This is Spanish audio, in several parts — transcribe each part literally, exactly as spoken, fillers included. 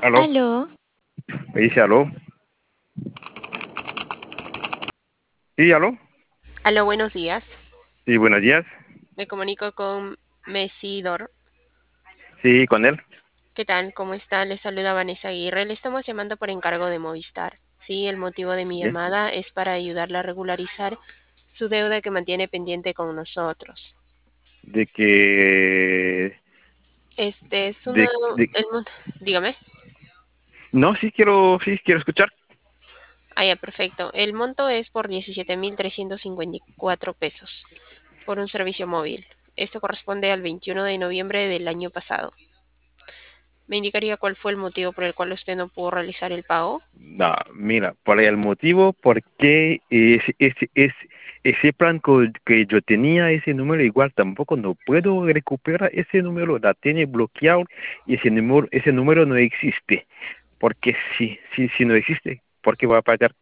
¿Aló? Aló, Me dice aló. Sí, aló. aló, buenos días. Sí, buenos días. Me comunico con Mesidor. Sí, con él. ¿Qué tal? ¿Cómo está? Le saluda Vanessa Aguirre. Le estamos llamando por encargo de Movistar. Sí, el motivo de mi ¿Qué? llamada es para ayudarla a regularizar su deuda que mantiene pendiente con nosotros. De que... Este es uno, De, de... el mon- dígame. No, sí quiero, sí quiero escuchar. Ah, ya, perfecto. El monto es por diecisiete mil trescientos cincuenta y cuatro pesos por un servicio móvil. Esto corresponde al veintiuno de noviembre del año pasado. ¿Me indicaría cuál fue el motivo por el cual usted no pudo realizar el pago? No, mira, por el motivo por qué ese, ese, ese, ese plan co- que yo tenía, ese número igual tampoco no puedo recuperar ese número, la tiene bloqueado y ese número, ese número no existe. Porque si, si, si no existe, ¿por qué va a pagar?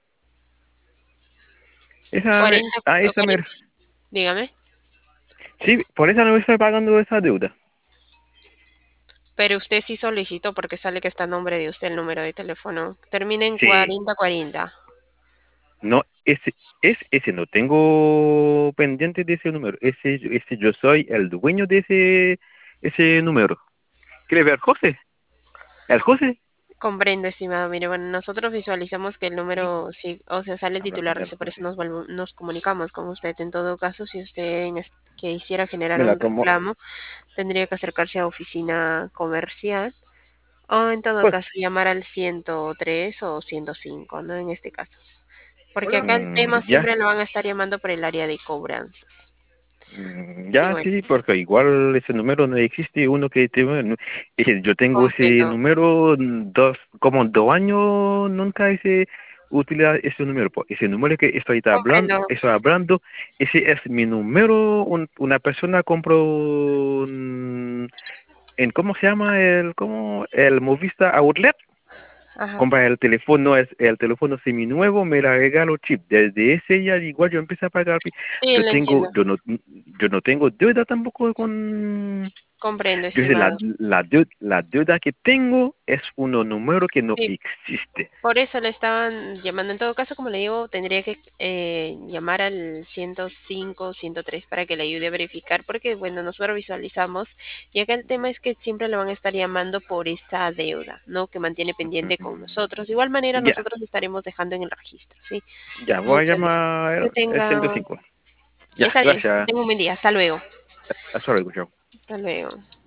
Esa, me- cuarenta, ah, esa, cuarenta, mera. dígame. Sí, por eso no estoy pagando esa deuda. Pero usted sí solicitó porque sale que está a nombre de usted el número de teléfono. Termina en Sí. cuarenta cuarenta. No, ese, es, ese no tengo pendiente de ese número. Ese, ese yo soy el dueño de ese, ese número. ¿Quiere ver José? ¿El José? Comprendo, estimado. Mire, bueno, nosotros visualizamos que el número, sí, o sea, sale el Habla titular con de el ese, por eso José. nos, volvo- nos comunicamos con usted. En todo caso, si usted en es- quisiera generar Mira, un como, reclamo, tendría que acercarse a oficina comercial o en todo pues, caso llamar al ciento tres o ciento cinco, ¿no? En este caso. Porque acá el mm, tema ya, siempre lo van a estar llamando por el área de cobranzas. mm, Y ya bueno, sí, porque igual ese número no existe. Uno que tengo, no- ese- yo tengo ese comprendo. número mm, dos, como dos años, nunca ese utilizar ese número. Pues, ese número que estoy hablando, Comprendo. estoy hablando, ese es mi número. Un- una persona compró mm, en cómo se llama el cómo el Movistar Outlet. Ajá. Compra el teléfono, es el teléfono seminuevo, me la regalo chip. Desde ese día igual yo empecé a pagar. Sí, Yo lo tengo, entiendo. yo no, yo no tengo deuda tampoco con. Comprendo, Yo sé, la, estimado. la, deu- la deuda que tengo es un número que no Sí, existe. por eso le estaban llamando. En todo caso, como le digo, tendría que eh, llamar al ciento cinco, ciento tres para que le ayude a verificar, porque bueno, nosotros visualizamos y acá el tema es que siempre le van a estar llamando por esa deuda, ¿no? Que mantiene pendiente con nosotros. De igual manera, Ya, nosotros estaremos dejando en el registro, ¿sí? ya, voy a Muchas gracias. Que llamar el ciento tenga, cinco Ya, está bien, gracias. tenga un buen día. Hasta luego. Hasta luego, chao. Hasta luego.